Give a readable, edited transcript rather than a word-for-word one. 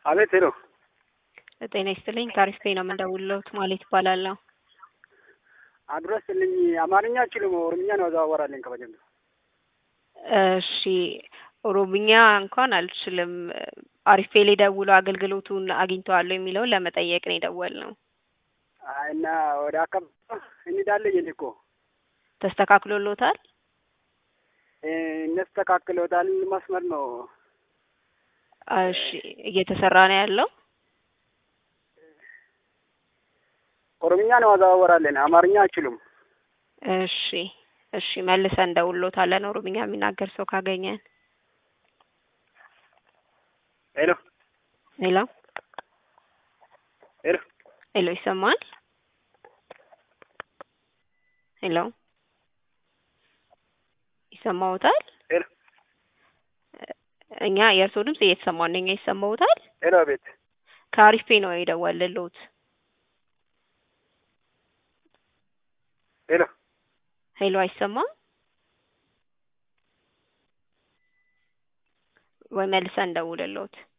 አቤት ሄሎ ጤና ይስጥልኝ ታሪፍ ፔ ነው የምንደውልልዎት ማለት ይባላለሁ። አድረስልኝ አማርኛ አችልም ኦሮምኛ ነው አወራለኝ ከበጀም እሺ ኦሮምኛ እንኳን አልችልም። አሪፍ ፔ ላይ ደውሎ አገልግሎቱን አግኝተዋል የሚለውን ለመጠየቅ ነው የደወልነው። እና ወደ አካባቢ እንዳለኝ እኮ ተስተካክሎልዎታል? እነስተካክሎታል መስመር ነው። እሺ እየተሰራ ነው ያለው? ኦሮምኛ ነው አወራለኝ አማርኛ አችልም። እሺ እሺ መልሰን እንደውልዎታለን ኦሮምኛ የሚናገር ሰው ካገኘን። ሄሎ ሄሎ ሄሎ ሄሎ ይሰማል? ሄሎ ይሰማዎታል? ሄሎ እኛ የእርስዎ ድምጽ እየተሰማን ነው። እኛ ይሰማዎታል? ሄሎ ቤት ከአሪፍ ፔ ነው የደወልልዎት። ሄሎ ሄሎ አይሰማም? ወይ መልሰን እንደውልልዎት።